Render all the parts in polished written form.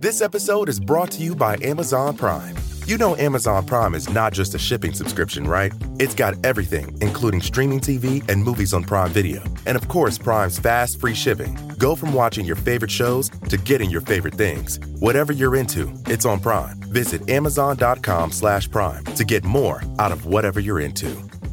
This episode is brought to you by Amazon Prime. You know Amazon Prime is not just a shipping subscription, right? It's got everything, including streaming TV and movies on Prime Video. And of course, Prime's fast, free shipping. Go from watching your favorite shows to getting your favorite things. Whatever you're into, it's on Prime. Visit Amazon.com/Prime to get more out of whatever you're into.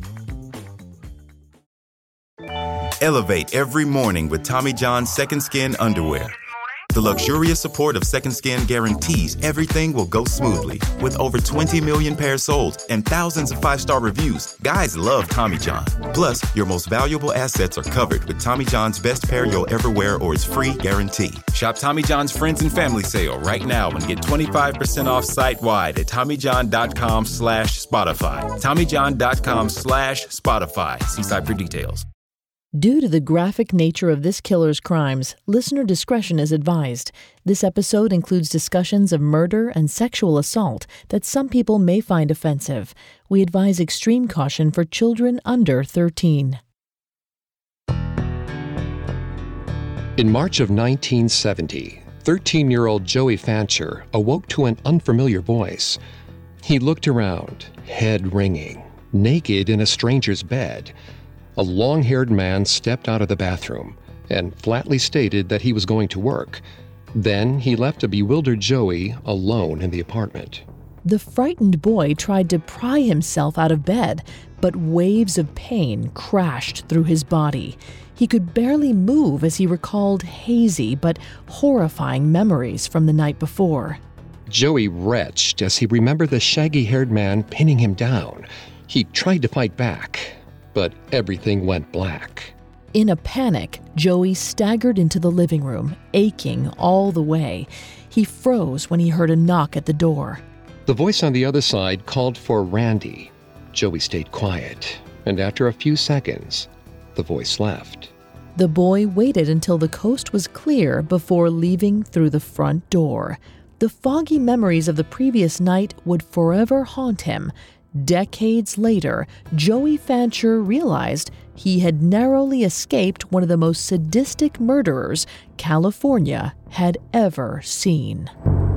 Elevate every morning with Tommy John's Second Skin underwear. The luxurious support of Second Skin guarantees everything will go smoothly. With over 20 million pairs sold and thousands of 5-star reviews, guys love Tommy John. Plus, your most valuable assets are covered with Tommy John's best pair you'll ever wear or its free guarantee. Shop Tommy John's Friends and Family Sale right now and get 25% off site-wide at TommyJohn.com/Spotify. TommyJohn.com/Spotify. See site for details. Due to the graphic nature of this killer's crimes, listener discretion is advised. This episode includes discussions of murder and sexual assault that some people may find offensive. We advise extreme caution for children under 13. In March of 1970, 13-year-old Joey Fancher awoke to an unfamiliar voice. He looked around, head ringing, naked in a stranger's bed. A long-haired man stepped out of the bathroom and flatly stated that he was going to work. Then he left a bewildered Joey alone in the apartment. The frightened boy tried to pry himself out of bed, but waves of pain crashed through his body. He could barely move as he recalled hazy but horrifying memories from the night before. Joey retched as he remembered the shaggy-haired man pinning him down. He tried to fight back, but everything went black. In a panic, Joey staggered into the living room, aching all the way. He froze when he heard a knock at the door. The voice on the other side called for Randy. Joey stayed quiet, and after a few seconds, the voice left. The boy waited until the coast was clear before leaving through the front door. The foggy memories of the previous night would forever haunt him. Decades later, Joey Fancher realized he had narrowly escaped one of the most sadistic murderers California had ever seen.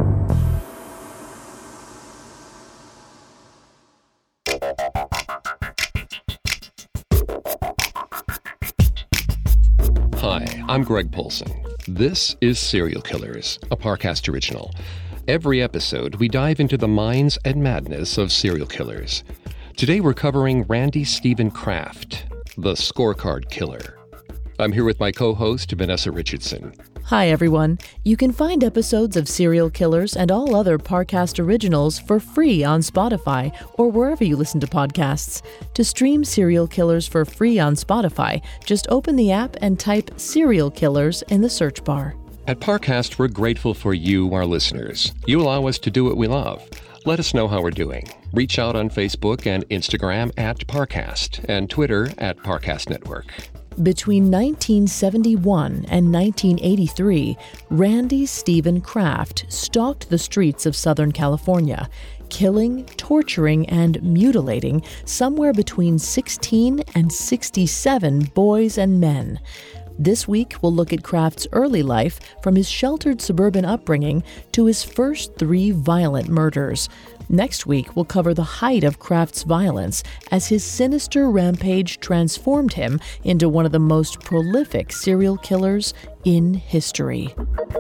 Hi, I'm Greg Polson. This is Serial Killers, a Parcast original. Every episode, we dive into the minds and madness of serial killers. Today, we're covering Randy Stephen Kraft, the scorecard killer. I'm here with my co-host, Vanessa Richardson. Hi, everyone. You can find episodes of Serial Killers and all other Parcast originals for free on Spotify or wherever you listen to podcasts. To stream Serial Killers for free on Spotify, just open the app and type Serial Killers in the search bar. At Parcast, we're grateful for you, our listeners. You allow us to do what we love. Let us know how we're doing. Reach out on Facebook and Instagram at Parcast and Twitter at Parcast Network. Between 1971 and 1983, Randy Stephen Kraft stalked the streets of Southern California, killing, torturing, and mutilating somewhere between 16 and 67 boys and men. This week, we'll look at Kraft's early life from his sheltered suburban upbringing to his first 3 violent murders. Next week, we'll cover the height of Kraft's violence as his sinister rampage transformed him into one of the most prolific serial killers in history.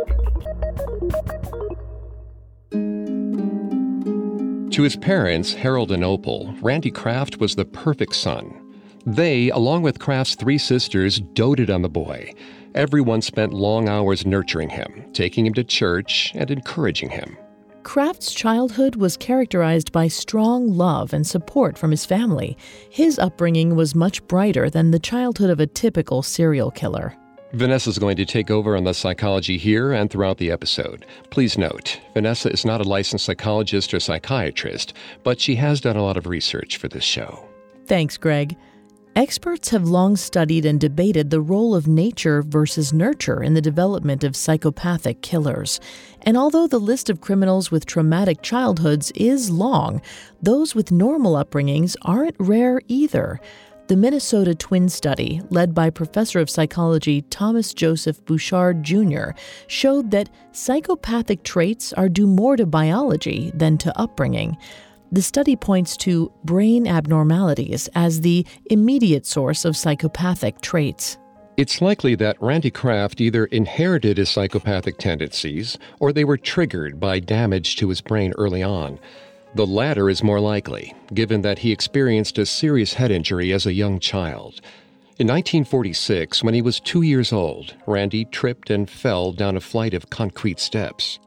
To his parents, Harold and Opal, Randy Kraft was the perfect son. They, along with Kraft's 3 sisters, doted on the boy. Everyone spent long hours nurturing him, taking him to church, and encouraging him. Kraft's childhood was characterized by strong love and support from his family. His upbringing was much brighter than the childhood of a typical serial killer. Vanessa's going to take over on the psychology here and throughout the episode. Please note, Vanessa is not a licensed psychologist or psychiatrist, but she has done a lot of research for this show. Thanks, Greg. Experts have long studied and debated the role of nature versus nurture in the development of psychopathic killers. And although the list of criminals with traumatic childhoods is long, those with normal upbringings aren't rare either. The Minnesota Twin Study, led by Professor of Psychology Thomas Joseph Bouchard Jr., showed that psychopathic traits are due more to biology than to upbringing. The study points to brain abnormalities as the immediate source of psychopathic traits. It's likely that Randy Kraft either inherited his psychopathic tendencies or they were triggered by damage to his brain early on. The latter is more likely, given that he experienced a serious head injury as a young child. In 1946, when he was 2 years old, Randy tripped and fell down a flight of concrete steps.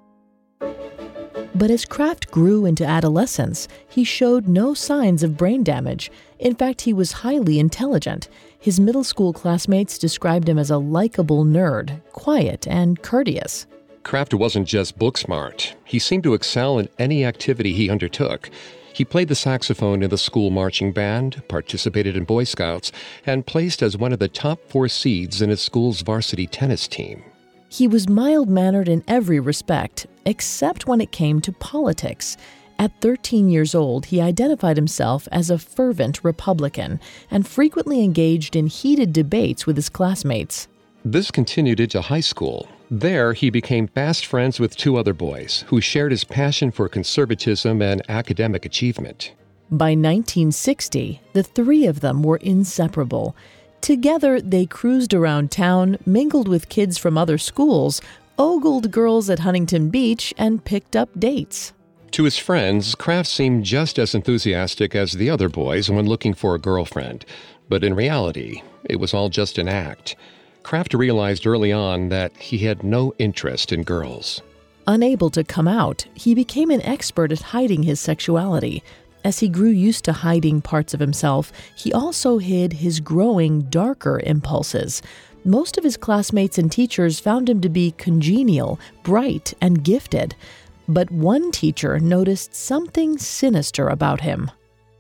But as Kraft grew into adolescence, he showed no signs of brain damage. In fact, he was highly intelligent. His middle school classmates described him as a likable nerd, quiet and courteous. Kraft wasn't just book smart. He seemed to excel in any activity he undertook. He played the saxophone in the school marching band, participated in Boy Scouts, and placed as one of the top 4 seeds in his school's varsity tennis team. He was mild-mannered in every respect, except when it came to politics. At 13 years old, he identified himself as a fervent Republican and frequently engaged in heated debates with his classmates. This continued into high school. There, he became fast friends with 2 other boys who shared his passion for conservatism and academic achievement. By 1960, the 3 of them were inseparable. Together, they cruised around town, mingled with kids from other schools, ogled girls at Huntington Beach, and picked up dates. To his friends, Kraft seemed just as enthusiastic as the other boys when looking for a girlfriend. But in reality, it was all just an act. Kraft realized early on that he had no interest in girls. Unable to come out, he became an expert at hiding his sexuality. As he grew used to hiding parts of himself, he also hid his growing, darker impulses. Most of his classmates and teachers found him to be congenial, bright, and gifted. But one teacher noticed something sinister about him.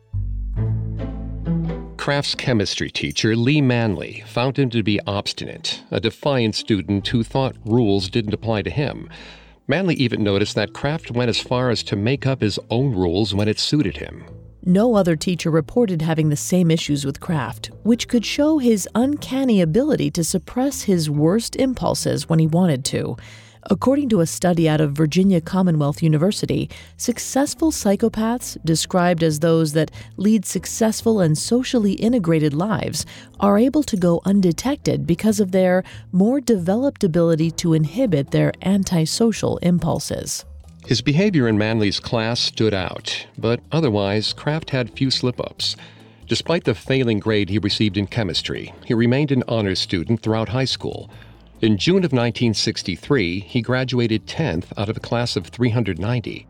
Kraft's chemistry teacher, Lee Manley, found him to be obstinate, a defiant student who thought rules didn't apply to him. Manley even noticed that Kraft went as far as to make up his own rules when it suited him. No other teacher reported having the same issues with Kraft, which could show his uncanny ability to suppress his worst impulses when he wanted to. According to a study out of Virginia Commonwealth University, successful psychopaths, described as those that lead successful and socially integrated lives, are able to go undetected because of their more developed ability to inhibit their antisocial impulses. His behavior in Manley's class stood out, but otherwise, Kraft had few slip-ups. Despite the failing grade he received in chemistry, he remained an honors student throughout high school. In June of 1963, he graduated 10th out of a class of 390.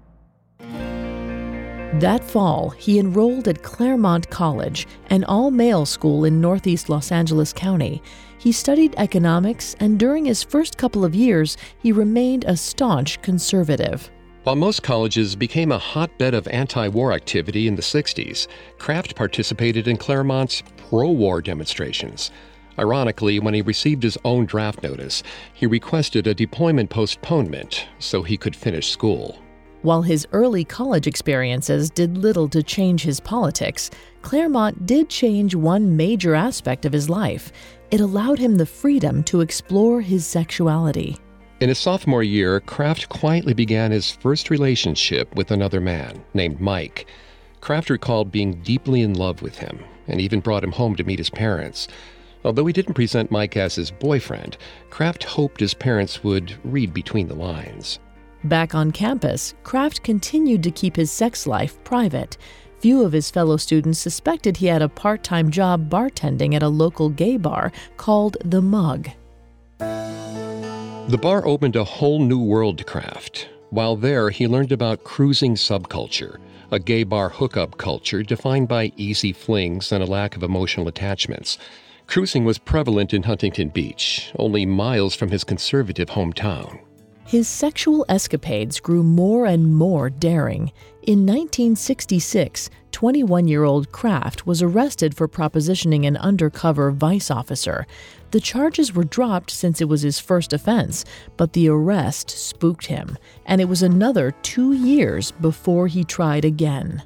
That fall, he enrolled at Claremont College, an all-male school in northeast Los Angeles County. He studied economics, and during his first couple of years, he remained a staunch conservative. While most colleges became a hotbed of anti-war activity in the 60s, Kraft participated in Claremont's pro-war demonstrations. Ironically, when he received his own draft notice, he requested a deployment postponement so he could finish school. While his early college experiences did little to change his politics, Claremont did change one major aspect of his life. It allowed him the freedom to explore his sexuality. In his sophomore year, Kraft quietly began his first relationship with another man named Mike. Kraft recalled being deeply in love with him and even brought him home to meet his parents. Although he didn't present Mike as his boyfriend, Kraft hoped his parents would read between the lines. Back on campus, Kraft continued to keep his sex life private. Few of his fellow students suspected he had a part-time job bartending at a local gay bar called The Mug. The bar opened a whole new world to Kraft. While there, he learned about cruising subculture, a gay bar hookup culture defined by easy flings and a lack of emotional attachments. Cruising was prevalent in Huntington Beach, only miles from his conservative hometown. His sexual escapades grew more and more daring. In 1966, 21-year-old Kraft was arrested for propositioning an undercover vice officer. The charges were dropped since it was his first offense, but the arrest spooked him, and it was another 2 years before he tried again.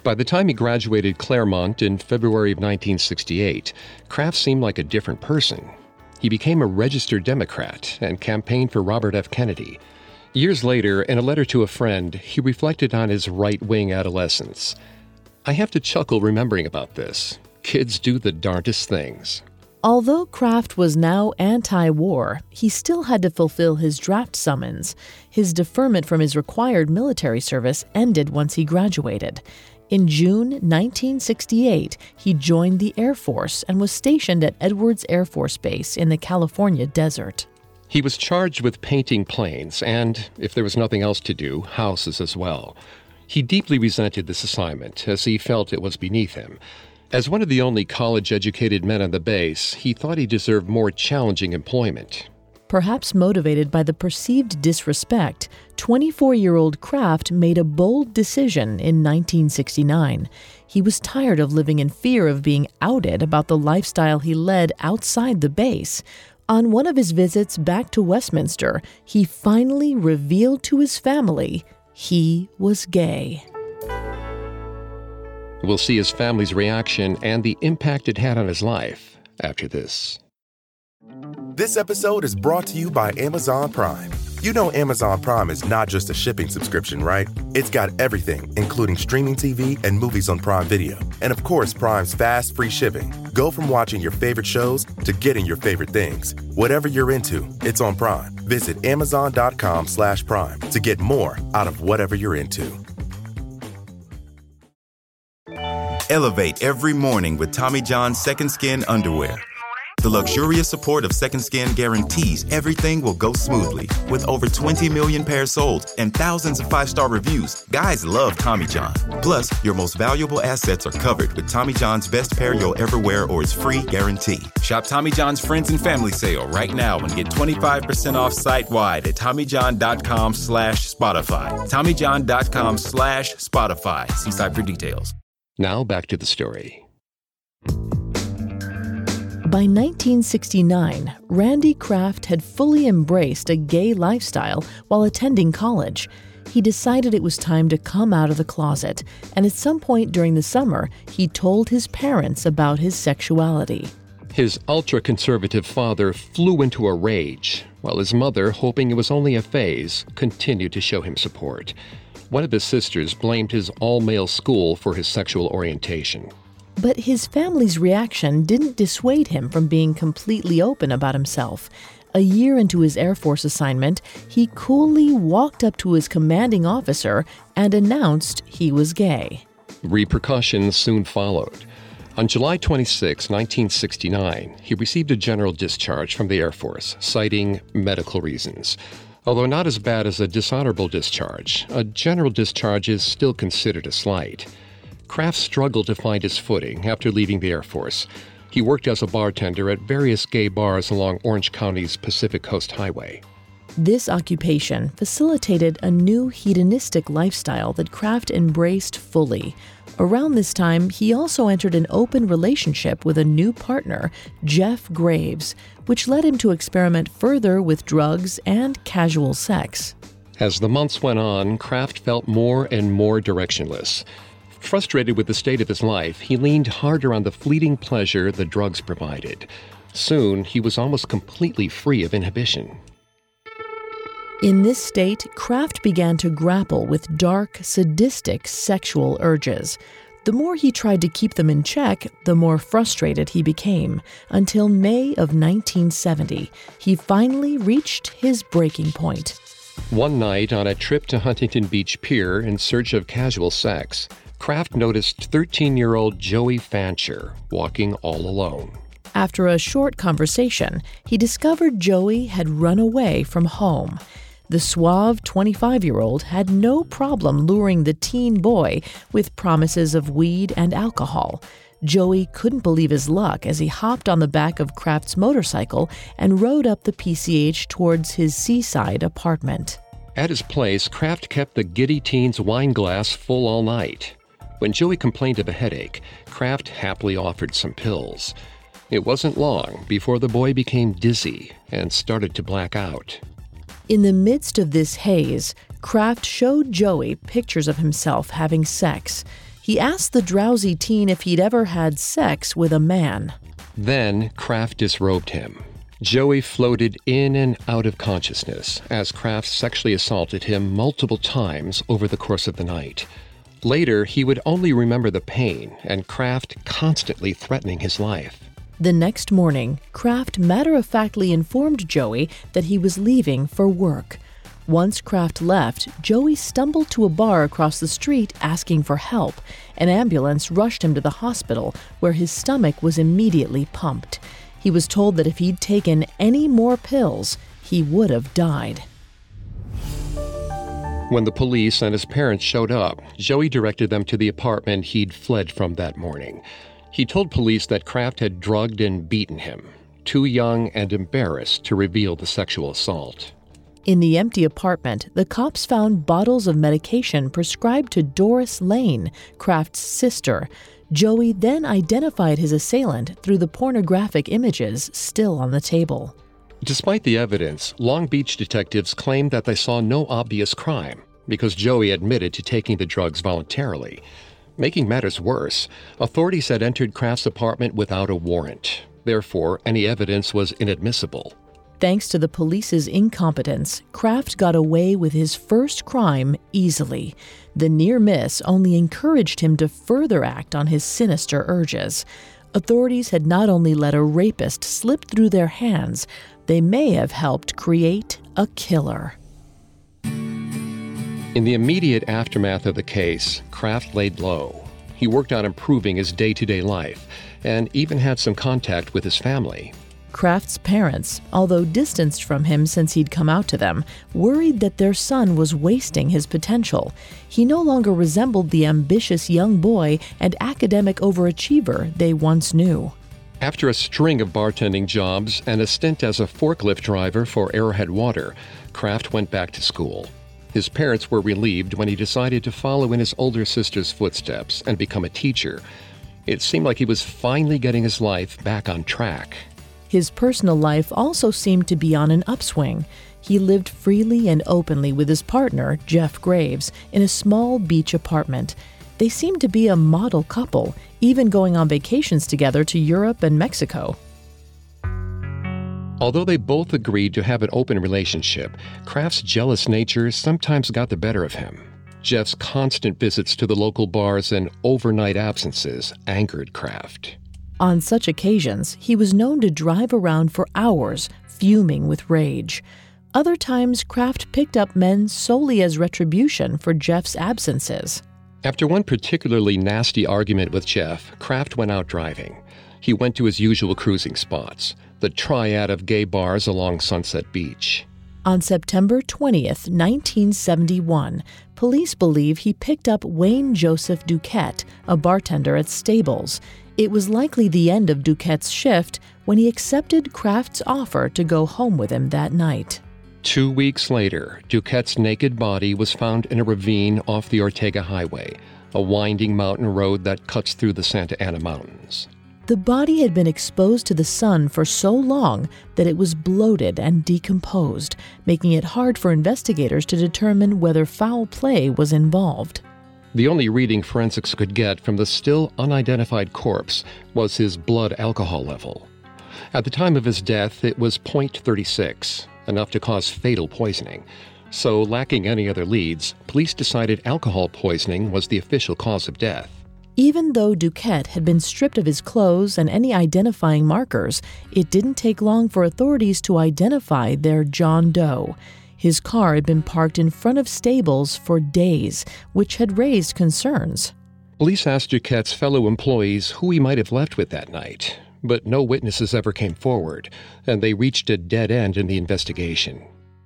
By the time he graduated Claremont in February of 1968, Kraft seemed like a different person. He became a registered Democrat and campaigned for Robert F. Kennedy. Years later, in a letter to a friend, he reflected on his right-wing adolescence. "I have to chuckle remembering about this. Kids do the darndest things." Although Kraft was now anti-war, he still had to fulfill his draft summons. His deferment from his required military service ended once he graduated. In June 1968, he joined the Air Force and was stationed at Edwards Air Force Base in the California desert. He was charged with painting planes and, if there was nothing else to do, houses as well. He deeply resented this assignment, as he felt it was beneath him. As one of the only college-educated men on the base, he thought he deserved more challenging employment. Perhaps motivated by the perceived disrespect, 24-year-old Kraft made a bold decision in 1969. He was tired of living in fear of being outed about the lifestyle he led outside the base. On one of his visits back to Westminster, he finally revealed to his family he was gay. We'll see his family's reaction and the impact it had on his life after this. This episode is brought to you by Amazon Prime. You know Amazon Prime is not just a shipping subscription, right? It's got everything, including streaming TV and movies on Prime Video. And of course, Prime's fast, free shipping. Go from watching your favorite shows to getting your favorite things. Whatever you're into, it's on Prime. Visit Amazon.com/Prime to get more out of whatever you're into. Elevate every morning with Tommy John's Second Skin underwear. The luxurious support of Second Skin guarantees everything will go smoothly. With over 20 million pairs sold and thousands of 5-star reviews, guys love Tommy John. Plus, your most valuable assets are covered with Tommy John's best pair you'll ever wear or its free guarantee. Shop Tommy John's Friends and Family Sale right now and get 25% off site-wide at TommyJohn.com/Spotify. TommyJohn.com/Spotify. See site for details. Now back to the story. By 1969, Randy Kraft had fully embraced a gay lifestyle while attending college. He decided it was time to come out of the closet, and at some point during the summer, he told his parents about his sexuality. His ultra-conservative father flew into a rage, while his mother, hoping it was only a phase, continued to show him support. One of his sisters blamed his all-male school for his sexual orientation. But his family's reaction didn't dissuade him from being completely open about himself. A year into his Air Force assignment, he coolly walked up to his commanding officer and announced he was gay. Repercussions soon followed. On July 26, 1969, he received a general discharge from the Air Force, citing medical reasons. Although not as bad as a dishonorable discharge, a general discharge is still considered a slight. Kraft struggled to find his footing after leaving the Air Force. He worked as a bartender at various gay bars along Orange County's Pacific Coast Highway. This occupation facilitated a new hedonistic lifestyle that Kraft embraced fully. Around this time, he also entered an open relationship with a new partner, Jeff Graves, which led him to experiment further with drugs and casual sex. As the months went on, Kraft felt more and more directionless. Frustrated with the state of his life, he leaned harder on the fleeting pleasure the drugs provided. Soon, he was almost completely free of inhibition. In this state, Kraft began to grapple with dark, sadistic sexual urges. The more he tried to keep them in check, the more frustrated he became, until May of 1970. He finally reached his breaking point. One night, on a trip to Huntington Beach Pier in search of casual sex, Kraft noticed 13-year-old Joey Fancher walking all alone. After a short conversation, he discovered Joey had run away from home. The suave 25-year-old had no problem luring the teen boy with promises of weed and alcohol. Joey couldn't believe his luck as he hopped on the back of Kraft's motorcycle and rode up the PCH towards his seaside apartment. At his place, Kraft kept the giddy teen's wine glass full all night. When Joey complained of a headache, Kraft happily offered some pills. It wasn't long before the boy became dizzy and started to black out. In the midst of this haze, Kraft showed Joey pictures of himself having sex. He asked the drowsy teen if he'd ever had sex with a man. Then Kraft disrobed him. Joey floated in and out of consciousness as Kraft sexually assaulted him multiple times over the course of the night. Later, he would only remember the pain and Kraft constantly threatening his life. The next morning, Kraft matter-of-factly informed Joey that he was leaving for work. Once Kraft left, Joey stumbled to a bar across the street asking for help. An ambulance rushed him to the hospital, where his stomach was immediately pumped. He was told that if he'd taken any more pills, he would have died. When the police and his parents showed up, Joey directed them to the apartment he'd fled from that morning. He told police that Kraft had drugged and beaten him, too young and embarrassed to reveal the sexual assault. In the empty apartment, the cops found bottles of medication prescribed to Doris Lane, Kraft's sister. Joey then identified his assailant through the pornographic images still on the table. Despite the evidence, Long Beach detectives claimed that they saw no obvious crime because Joey admitted to taking the drugs voluntarily. Making matters worse, authorities had entered Kraft's apartment without a warrant. Therefore, any evidence was inadmissible. Thanks to the police's incompetence, Kraft got away with his first crime easily. The near miss only encouraged him to further act on his sinister urges. Authorities had not only let a rapist slip through their hands, they may have helped create a killer. In the immediate aftermath of the case, Kraft laid low. He worked on improving his day-to-day life and even had some contact with his family. Kraft's parents, although distanced from him since he'd come out to them, worried that their son was wasting his potential. He no longer resembled the ambitious young boy and academic overachiever they once knew. After a string of bartending jobs and a stint as a forklift driver for Arrowhead Water, Kraft went back to school. His parents were relieved when he decided to follow in his older sister's footsteps and become a teacher. It seemed like he was finally getting his life back on track. His personal life also seemed to be on an upswing. He lived freely and openly with his partner, Jeff Graves, in a small beach apartment. They seemed to be a model couple, even going on vacations together to Europe and Mexico. Although they both agreed to have an open relationship, Kraft's jealous nature sometimes got the better of him. Jeff's constant visits to the local bars and overnight absences angered Kraft. On such occasions, he was known to drive around for hours, fuming with rage. Other times, Kraft picked up men solely as retribution for Jeff's absences. After one particularly nasty argument with Jeff, Kraft went out driving. He went to his usual cruising spots, the triad of gay bars along Sunset Beach. On September 20th, 1971, police believe he picked up Wayne Joseph Duquette, a bartender at Stables. It was likely the end of Duquette's shift when he accepted Kraft's offer to go home with him that night. 2 weeks later, Duquette's naked body was found in a ravine off the Ortega Highway, a winding mountain road that cuts through the Santa Ana Mountains. The body had been exposed to the sun for so long that it was bloated and decomposed, making it hard for investigators to determine whether foul play was involved. The only reading forensics could get from the still unidentified corpse was his blood alcohol level. At the time of his death, it was .36, enough to cause fatal poisoning. So, lacking any other leads, police decided alcohol poisoning was the official cause of death. Even though Duquette had been stripped of his clothes and any identifying markers, it didn't take long for authorities to identify their John Doe. His car had been parked in front of Stables for days, which had raised concerns. Police asked Duquette's fellow employees who he might have left with that night, but no witnesses ever came forward, and they reached a dead end in the investigation.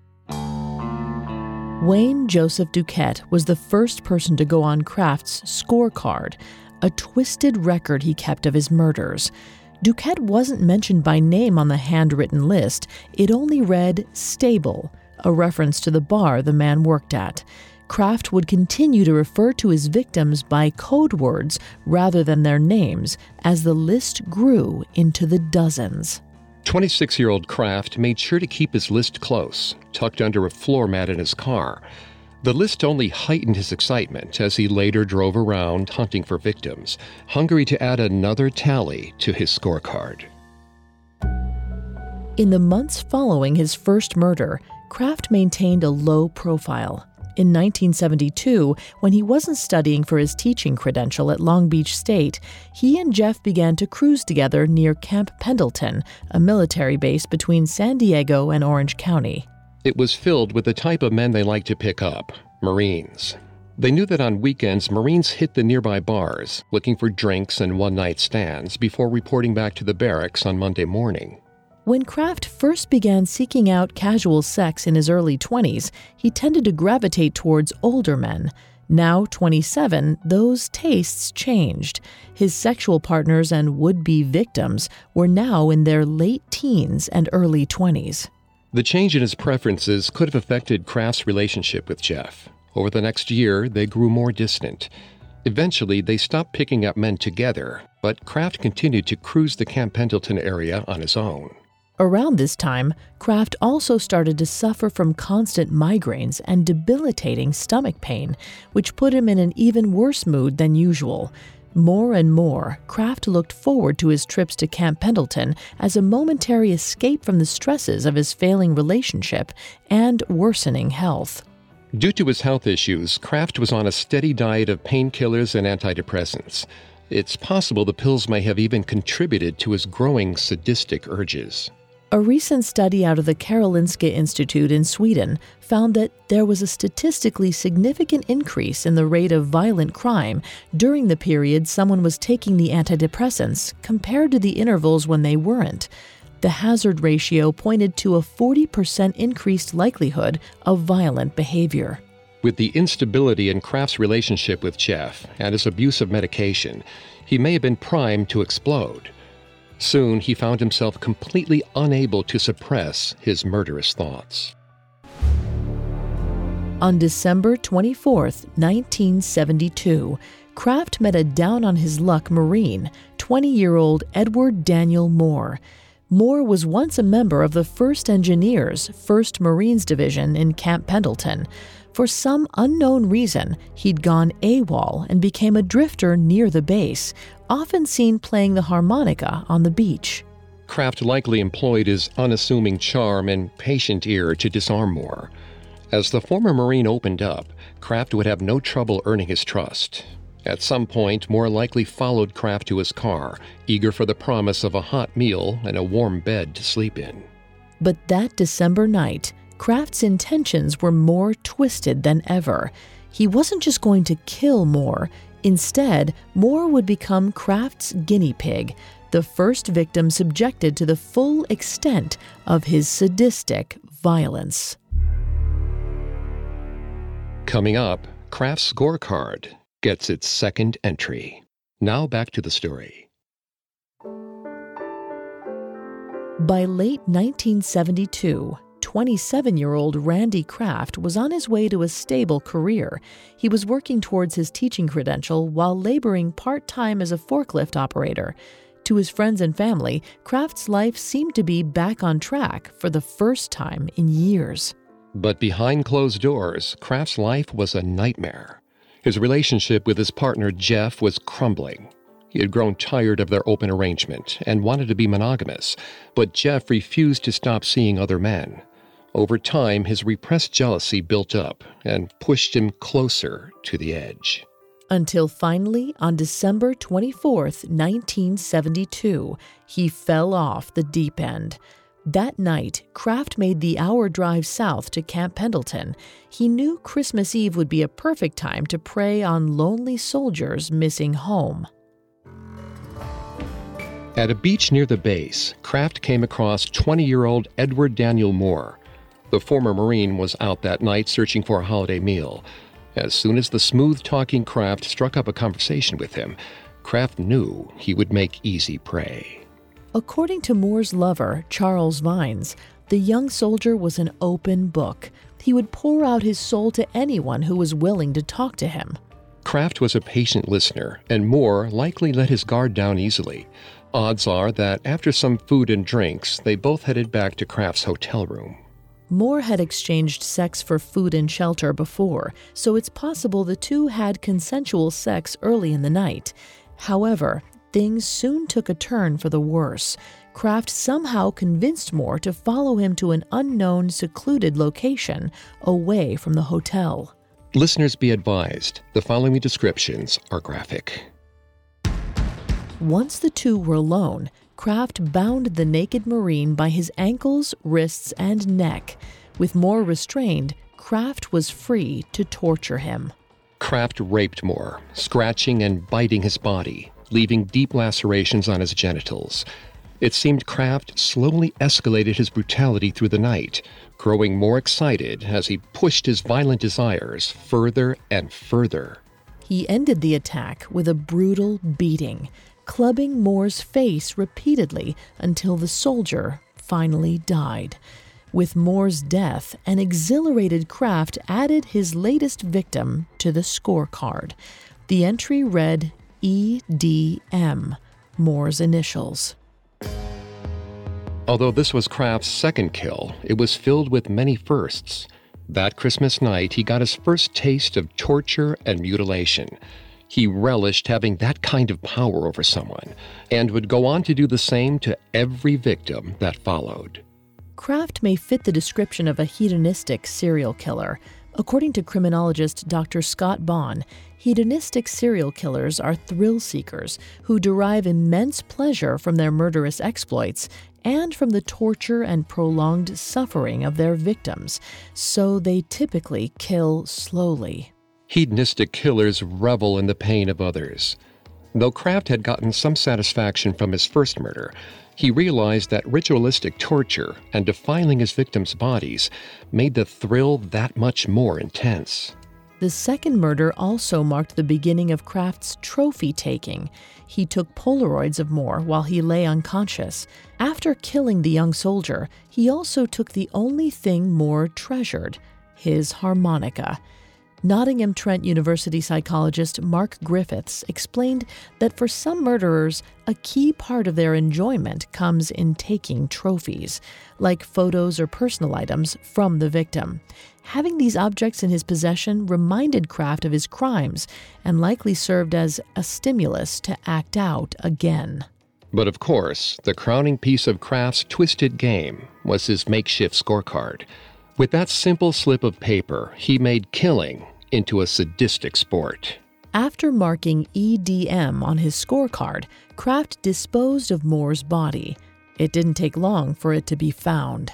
Wayne Joseph Duquette was the first person to go on Kraft's scorecard, a twisted record he kept of his murders. Duquette wasn't mentioned by name on the handwritten list. It only read Stable, a reference to the bar the man worked at. Kraft would continue to refer to his victims by code words rather than their names as the list grew into the dozens. 26-year-old Kraft made sure to keep his list close, tucked under a floor mat in his car. The list only heightened his excitement as he later drove around hunting for victims, hungry to add another tally to his scorecard. In the months following his first murder, Kraft maintained a low profile. In 1972, when he wasn't studying for his teaching credential at Long Beach State, he and Jeff began to cruise together near Camp Pendleton, a military base between San Diego and Orange County. It was filled with the type of men they like to pick up, Marines. They knew that on weekends, Marines hit the nearby bars, looking for drinks and one-night stands before reporting back to the barracks on Monday morning. When Kraft first began seeking out casual sex in his early 20s, he tended to gravitate towards older men. Now 27, those tastes changed. His sexual partners and would-be victims were now in their late teens and early 20s. The change in his preferences could have affected Kraft's relationship with Jeff. Over the next year, they grew more distant. Eventually, they stopped picking up men together, but Kraft continued to cruise the Camp Pendleton area on his own. Around this time, Kraft also started to suffer from constant migraines and debilitating stomach pain, which put him in an even worse mood than usual. More and more, Kraft looked forward to his trips to Camp Pendleton as a momentary escape from the stresses of his failing relationship and worsening health. Due to his health issues, Kraft was on a steady diet of painkillers and antidepressants. It's possible the pills may have even contributed to his growing sadistic urges. A recent study out of the Karolinska Institute in Sweden found that there was a statistically significant increase in the rate of violent crime during the period someone was taking the antidepressants compared to the intervals when they weren't. The hazard ratio pointed to a 40% increased likelihood of violent behavior. With the instability in Kraft's relationship with Jeff and his abuse of medication, he may have been primed to explode. Soon, he found himself completely unable to suppress his murderous thoughts. On December 24, 1972, Kraft met a down-on-his-luck Marine, 20-year-old Edward Daniel Moore. Moore was once a member of the 1st Engineers, 1st Marines Division in Camp Pendleton. For some unknown reason, he'd gone AWOL and became a drifter near the base, often seen playing the harmonica on the beach. Kraft likely employed his unassuming charm and patient ear to disarm Moore. As the former Marine opened up, Kraft would have no trouble earning his trust. At some point, Moore likely followed Kraft to his car, eager for the promise of a hot meal and a warm bed to sleep in. But that December night, Kraft's intentions were more twisted than ever. He wasn't just going to kill Moore. Instead, Moore would become Kraft's guinea pig, the first victim subjected to the full extent of his sadistic violence. Coming up, Kraft's scorecard gets its second entry. Now back to the story. By late 1972, 27-year-old Randy Kraft was on his way to a stable career. He was working towards his teaching credential while laboring part-time as a forklift operator. To his friends and family, Kraft's life seemed to be back on track for the first time in years. But behind closed doors, Kraft's life was a nightmare. His relationship with his partner Jeff was crumbling. He had grown tired of their open arrangement and wanted to be monogamous, but Jeff refused to stop seeing other men. Over time, his repressed jealousy built up and pushed him closer to the edge. Until finally, on December 24, 1972, he fell off the deep end. That night, Kraft made the hour drive south to Camp Pendleton. He knew Christmas Eve would be a perfect time to prey on lonely soldiers missing home. At a beach near the base, Kraft came across 20-year-old Edward Daniel Moore. The former Marine was out that night searching for a holiday meal. As soon as the smooth-talking Kraft struck up a conversation with him, Kraft knew he would make easy prey. According to Moore's lover, Charles Vines, the young soldier was an open book. He would pour out his soul to anyone who was willing to talk to him. Kraft was a patient listener, and Moore likely let his guard down easily. Odds are that after some food and drinks, they both headed back to Kraft's hotel room. Moore had exchanged sex for food and shelter before, so it's possible the two had consensual sex early in the night. However, things soon took a turn for the worse. Kraft somehow convinced Moore to follow him to an unknown, secluded location away from the hotel. Listeners be advised, the following descriptions are graphic. Once the two were alone, Kraft bound the naked Marine by his ankles, wrists, and neck. With Moore restrained, Kraft was free to torture him. Kraft raped Moore, scratching and biting his body, leaving deep lacerations on his genitals. It seemed Kraft slowly escalated his brutality through the night, growing more excited as he pushed his violent desires further and further. He ended the attack with a brutal beating, clubbing Moore's face repeatedly until the soldier finally died. With Moore's death, an exhilarated Kraft added his latest victim to the scorecard. The entry read EDM, Moore's initials. Although this was Kraft's second kill, it was filled with many firsts. That Christmas night, he got his first taste of torture and mutilation. He relished having that kind of power over someone, and would go on to do the same to every victim that followed. Kraft may fit the description of a hedonistic serial killer. According to criminologist Dr. Scott Bond, hedonistic serial killers are thrill seekers who derive immense pleasure from their murderous exploits and from the torture and prolonged suffering of their victims, so they typically kill slowly. Hedonistic killers revel in the pain of others. Though Kraft had gotten some satisfaction from his first murder, he realized that ritualistic torture and defiling his victims' bodies made the thrill that much more intense. The second murder also marked the beginning of Kraft's trophy-taking. He took Polaroids of Moore while he lay unconscious. After killing the young soldier, he also took the only thing Moore treasured, his harmonica. Nottingham Trent University psychologist Mark Griffiths explained that for some murderers, a key part of their enjoyment comes in taking trophies, like photos or personal items from the victim. Having these objects in his possession reminded Kraft of his crimes and likely served as a stimulus to act out again. But of course, the crowning piece of Kraft's twisted game was his makeshift scorecard. With that simple slip of paper, he made killing into a sadistic sport. After marking EDM on his scorecard, Kraft disposed of Moore's body. It didn't take long for it to be found.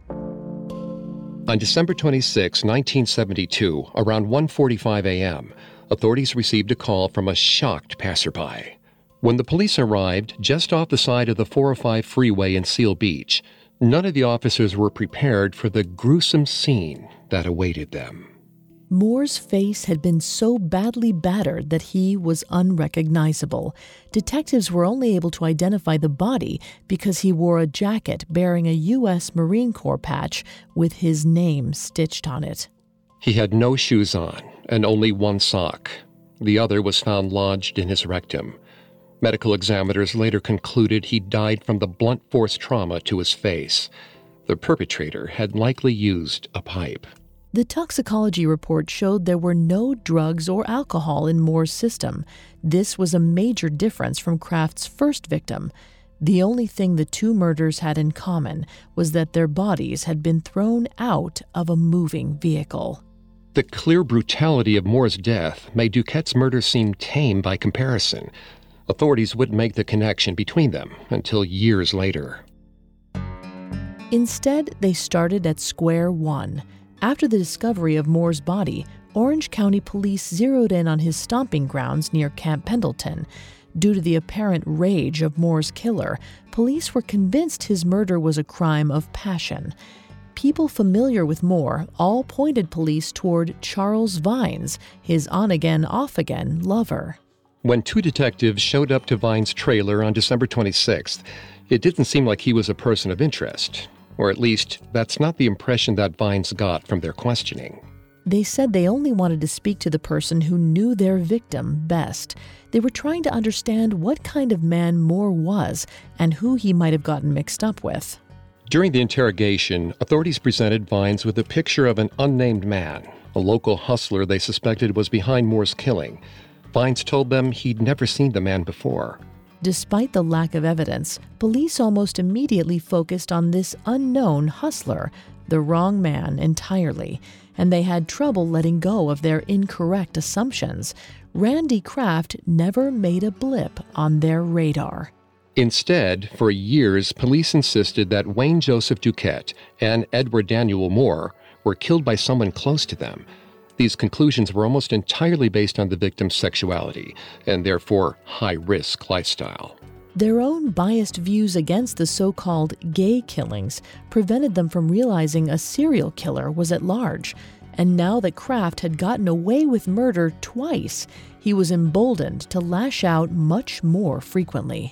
On December 26, 1972, around 1:45 a.m., authorities received a call from a shocked passerby. When the police arrived just off the side of the 405 freeway in Seal Beach, none of the officers were prepared for the gruesome scene that awaited them. Moore's face had been so badly battered that he was unrecognizable. Detectives were only able to identify the body because he wore a jacket bearing a U.S. Marine Corps patch with his name stitched on it. He had no shoes on and only one sock. The other was found lodged in his rectum. Medical examiners later concluded he died from the blunt force trauma to his face. The perpetrator had likely used a pipe. The toxicology report showed there were no drugs or alcohol in Moore's system. This was a major difference from Kraft's first victim. The only thing the two murders had in common was that their bodies had been thrown out of a moving vehicle. The clear brutality of Moore's death made Duquette's murder seem tame by comparison. Authorities wouldn't make the connection between them until years later. Instead, they started at square one. After the discovery of Moore's body, Orange County Police zeroed in on his stomping grounds near Camp Pendleton. Due to the apparent rage of Moore's killer, police were convinced his murder was a crime of passion. People familiar with Moore all pointed police toward Charles Vines, his on-again, off-again lover. When two detectives showed up to Vine's trailer on December 26th, it didn't seem like he was a person of interest. Or at least, that's not the impression that Vines got from their questioning. They said they only wanted to speak to the person who knew their victim best. They were trying to understand what kind of man Moore was and who he might have gotten mixed up with. During the interrogation, authorities presented Vines with a picture of an unnamed man, a local hustler they suspected was behind Moore's killing. Vines told them he'd never seen the man before. Despite the lack of evidence, police almost immediately focused on this unknown hustler, the wrong man entirely, and they had trouble letting go of their incorrect assumptions. Randy Kraft never made a blip on their radar. Instead, for years, police insisted that Wayne Joseph Duquette and Edward Daniel Moore were killed by someone close to them. These conclusions were almost entirely based on the victim's sexuality and therefore high-risk lifestyle. Their own biased views against the so-called gay killings prevented them from realizing a serial killer was at large. And now that Kraft had gotten away with murder twice, he was emboldened to lash out much more frequently.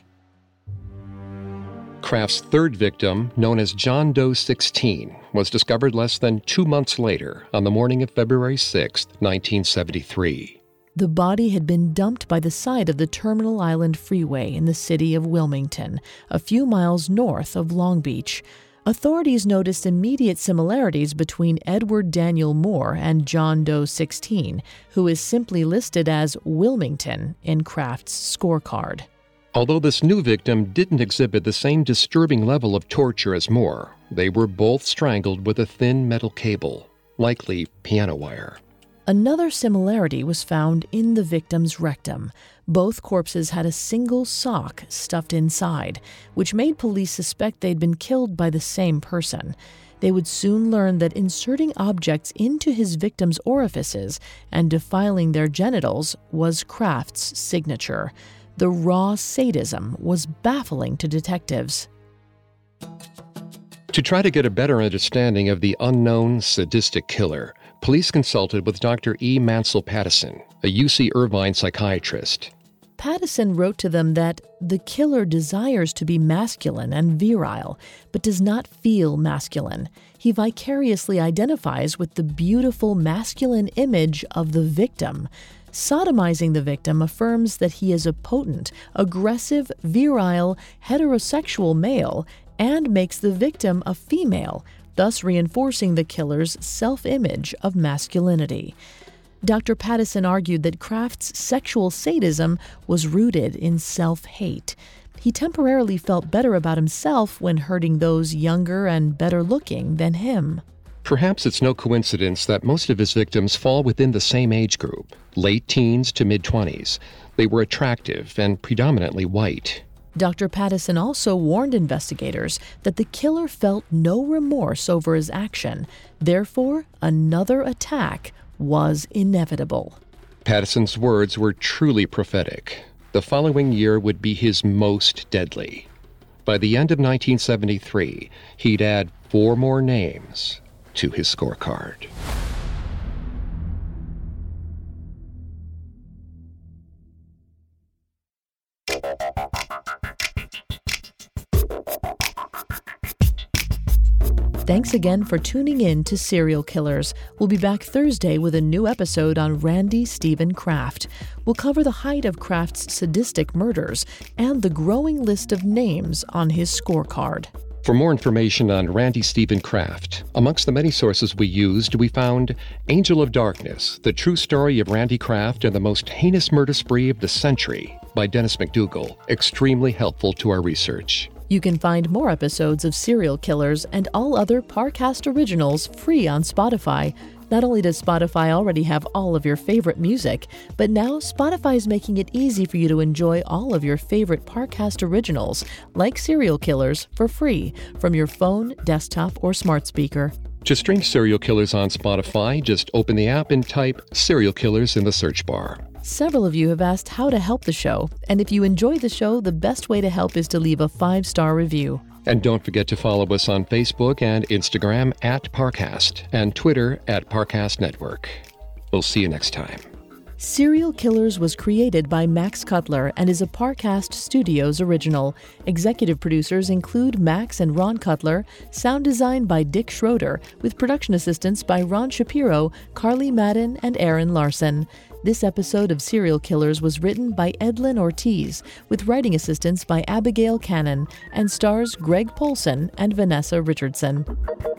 Kraft's third victim, known as John Doe 16, was discovered less than 2 months later on the morning of February 6, 1973. The body had been dumped by the side of the Terminal Island Freeway in the city of Wilmington, a few miles north of Long Beach. Authorities noticed immediate similarities between Edward Daniel Moore and John Doe 16, who is simply listed as Wilmington in Kraft's scorecard. Although this new victim didn't exhibit the same disturbing level of torture as Moore, they were both strangled with a thin metal cable, likely piano wire. Another similarity was found in the victim's rectum. Both corpses had a single sock stuffed inside, which made police suspect they'd been killed by the same person. They would soon learn that inserting objects into his victim's orifices and defiling their genitals was Kraft's signature. The raw sadism was baffling to detectives. To try to get a better understanding of the unknown sadistic killer, police consulted with Dr. E. Mansell Pattison, a UC Irvine psychiatrist. Pattison wrote to them that the killer desires to be masculine and virile, but does not feel masculine. He vicariously identifies with the beautiful masculine image of the victim. Sodomizing the victim affirms that he is a potent, aggressive, virile, heterosexual male and makes the victim a female, thus reinforcing the killer's self-image of masculinity. Dr. Pattison argued that Kraft's sexual sadism was rooted in self-hate. He temporarily felt better about himself when hurting those younger and better-looking than him. Perhaps it's no coincidence that most of his victims fall within the same age group, late teens to mid-20s. They were attractive and predominantly white. Dr. Pattison also warned investigators that the killer felt no remorse over his action. Therefore, another attack was inevitable. Pattison's words were truly prophetic. The following year would be his most deadly. By the end of 1973, he'd add 4 more names to his scorecard. Thanks again for tuning in to Serial Killers. We'll be back Thursday with a new episode on Randy Stephen Kraft. We'll cover the height of Kraft's sadistic murders and the growing list of names on his scorecard. For more information on Randy Stephen Kraft, amongst the many sources we used, we found Angel of Darkness, The True Story of Randy Kraft and the Most Heinous Murder Spree of the Century by Dennis McDougall, extremely helpful to our research. You can find more episodes of Serial Killers and all other Parcast originals free on Spotify. Not only does Spotify already have all of your favorite music, but now Spotify is making it easy for you to enjoy all of your favorite Parcast originals, like Serial Killers, for free from your phone, desktop, or smart speaker. To stream Serial Killers on Spotify, just open the app and type Serial Killers in the search bar. Several of you have asked how to help the show, and if you enjoy the show, the best way to help is to leave a 5-star review. And don't forget to follow us on Facebook and Instagram at Parcast and Twitter at Parcast Network. We'll see you next time. Serial Killers was created by Max Cutler and is a Parcast Studios original. Executive producers include Max and Ron Cutler, sound design by Dick Schroeder, with production assistance by Ron Shapiro, Carly Madden, and Aaron Larson. This episode of Serial Killers was written by Edlin Ortiz, with writing assistance by Abigail Cannon, and stars Greg Polson and Vanessa Richardson.